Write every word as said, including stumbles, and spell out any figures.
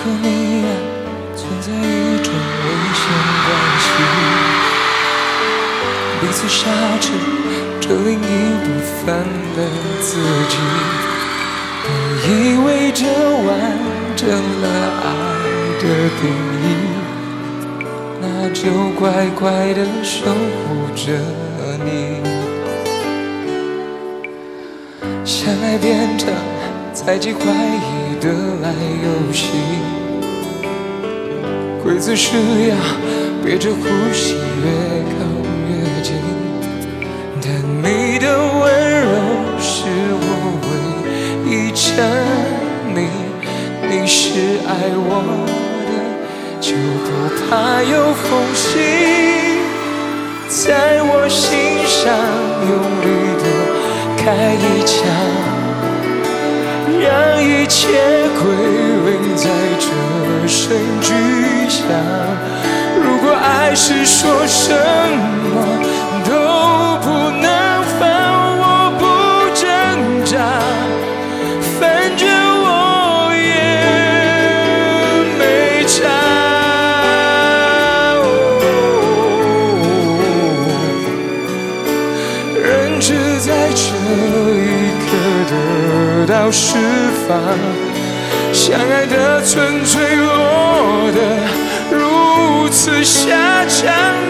和你啊存在一种危险关系，彼此杀着这另一部分的自己。我以为这完整了爱的定义，那就乖乖地守护着你。相爱变成猜忌怀疑的烂游戏，规则是要憋着呼吸越靠越近，但你的温柔是我唯一沉溺。你是爱我的，就不怕有缝隙，在我心上用力的开一枪，让一切归零，在这声巨响。如果爱是说什么都不能放，我不挣扎，反正我也没差。哦，人只在这一刻得到释放，相爱的纯粹落得如此下场。